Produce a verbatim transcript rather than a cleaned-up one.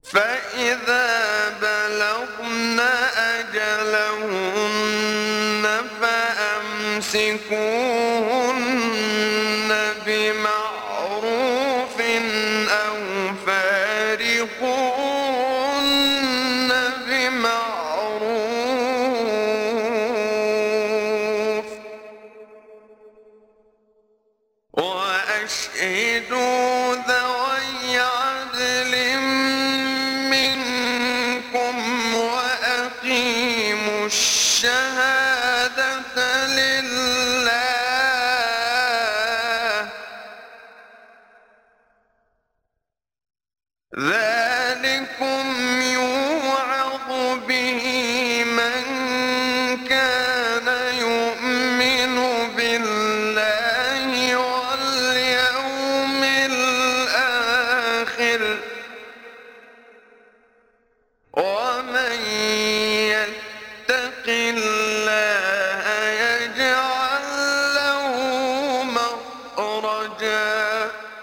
فإذا بلغن أجلهن فأمسكوهن بمعروف أو فارقوهن بمعروف وأشهدوا ذوي عدل منكم وأقيموا الشهادة لله ذلكم يوعظ به من كان يؤمن بالله واليوم الآخر ومن يتق الله يجعل له مخرجا